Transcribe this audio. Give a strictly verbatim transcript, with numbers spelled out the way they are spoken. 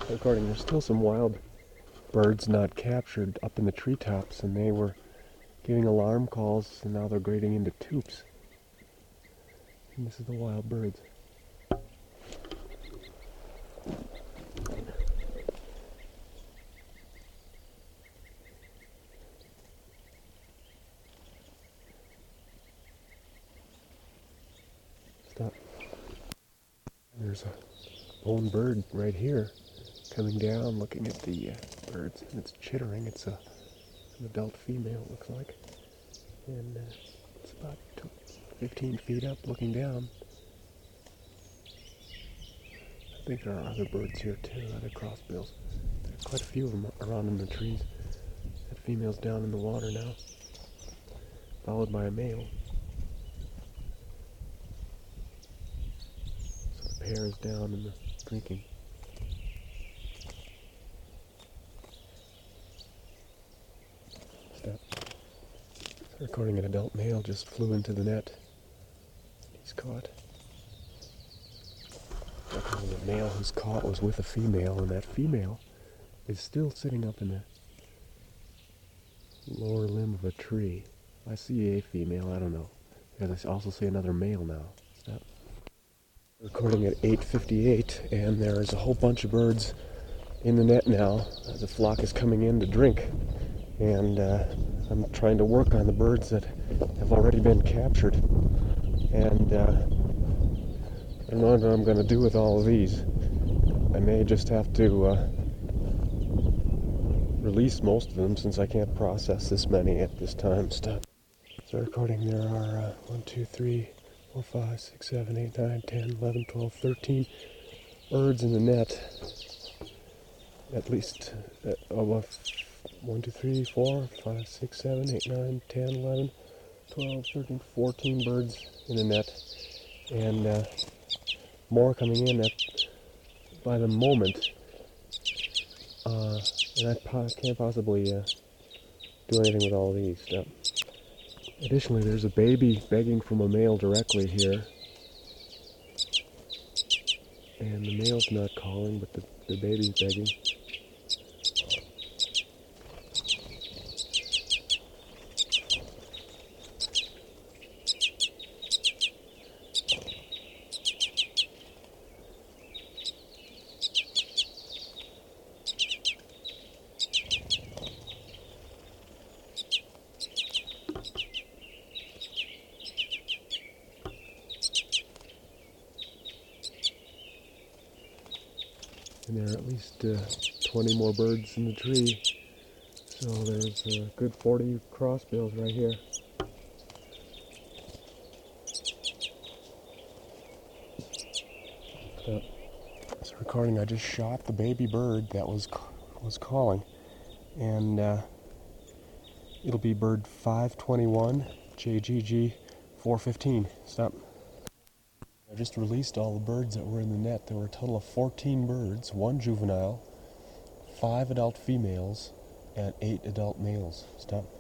Recording, there's still some wild birds not captured up in the treetops, and they were giving alarm calls, and now they're grading into toops. And this is the wild birds. Stop. There's a lone bird right here coming down looking at the uh, birds, and it's chittering. It's a, an adult female, it looks like. And uh, it's about fifteen feet up looking down. I think there are other birds here too, other crossbills. There are quite a few of them around in the trees. That female's down in the water now, followed by a male. So the pair is down in the drinking. Step. Recording, an adult male just flew into the net. He's caught. The male who's caught was with a female, and that female is still sitting up in the lower limb of a tree. I see a female, I don't know. Because I also see another male now. Stop. Recording at eight fifty-eight, and there is a whole bunch of birds in the net now as the flock is coming in to drink. And uh, I'm trying to work on the birds that have already been captured. And uh, I don't know what I'm going to do with all of these. I may just have to uh, release most of them since I can't process this many at this time. Stop. So recording, there are uh, one, two, three, four, five, six, seven, eight, nine, ten, eleven, twelve, thirteen birds in the net. At least uh, oh, one, two, three, four, five, six, seven, eight, nine, ten, eleven, twelve, thirteen, fourteen birds in the net. And uh, more coming in at, by the moment. Uh, and I po- can't possibly uh, do anything with all these. No. Additionally, there's a baby begging from a male directly here. And the male's not calling, but the, the baby's begging. And there are at least uh, twenty more birds in the tree. So there's a good forty crossbills right here. So, this recording, I just shot the baby bird that was was calling. And uh, it'll be bird five twenty-one, J G G four fifteen. Stop. I just released all the birds that were in the net. There were a total of fourteen birds, one juvenile, five adult females, and eight adult males. Stop.